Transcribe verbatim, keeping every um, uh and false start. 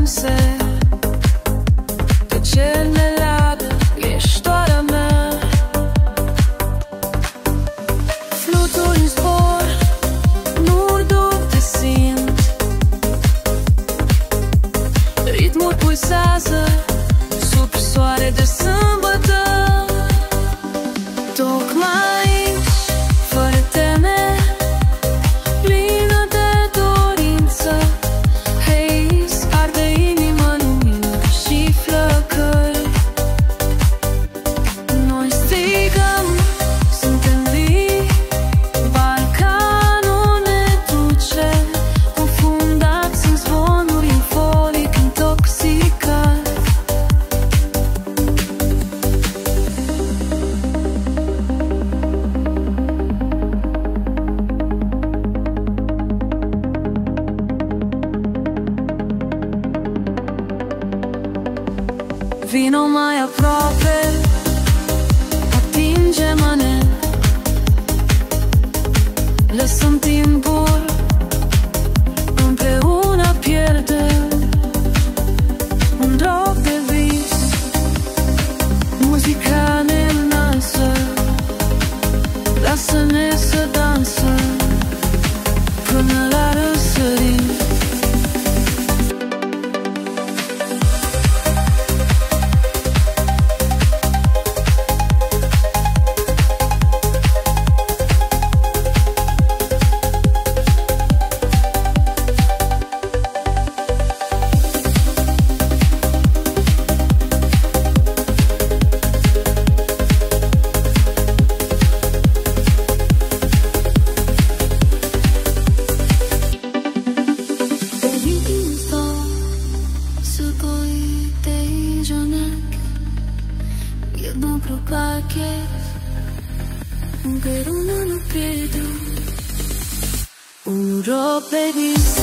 strânse, tăceri ne leagă, ești doar a mea. Fluturi în zbor, nu duc te simt, ritmul pulsează sub soare de sâmbătă. Tocmai aici, fără teme, plină de dorință, haze, arde inima, lumină și flăcări. Noi strigăm, suntem vii, Balcanul ne duce, cufundați în zvonuri euforic intoxicat. Vino mai aproape, atinge-mă-ne, lăsăm timpul, împreună pierdem un drog de vis. Muzica ne înalță, lasă-ne să dansăm până la răsărit. Io dobro qualche, un che non hanno credo, un rock baby.